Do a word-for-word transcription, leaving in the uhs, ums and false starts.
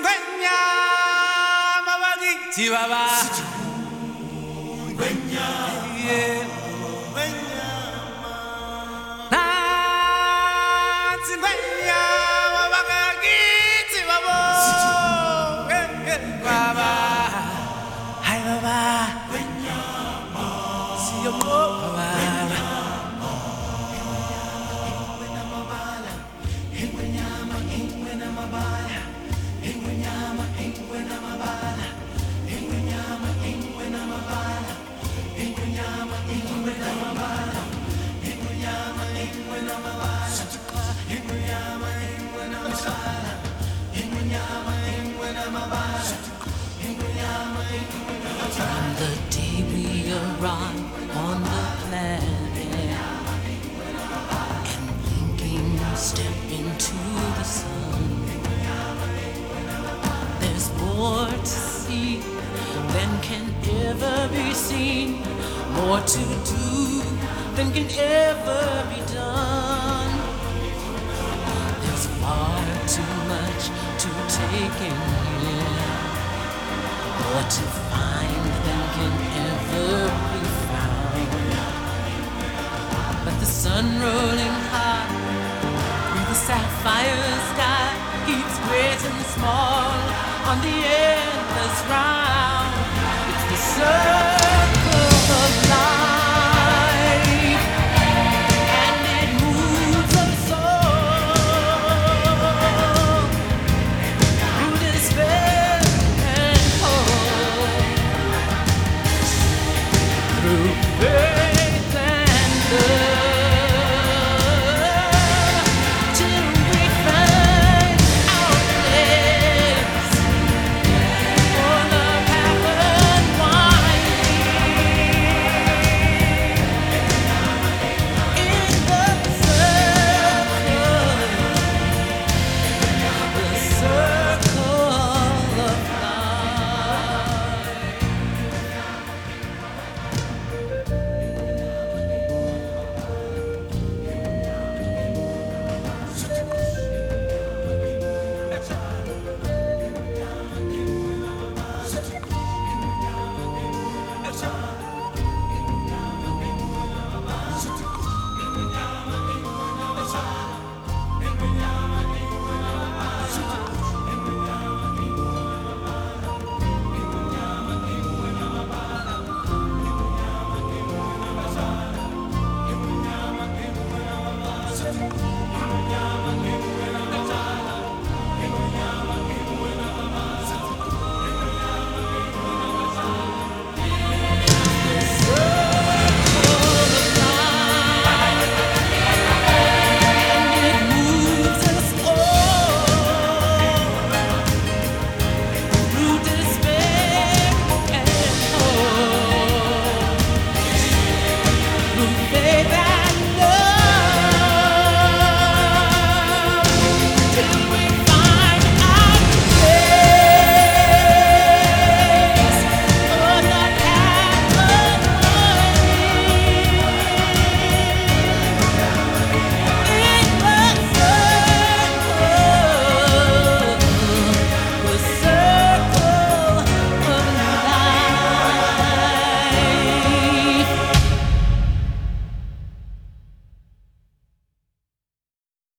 Chihuahua. Yeah. Na Zimbabwe, wabagagi Chihuahua. Baba, hi Baba. See you more, Baba. From the day we arrive on the planet and blinking step into the sun, there's more to see than can ever be seen, more to do than can ever be done. There's far too much to take in here, more to find than can ever be found. But the sun rolling high through the sapphire sky keeps great and small on the endless round. It's the sun.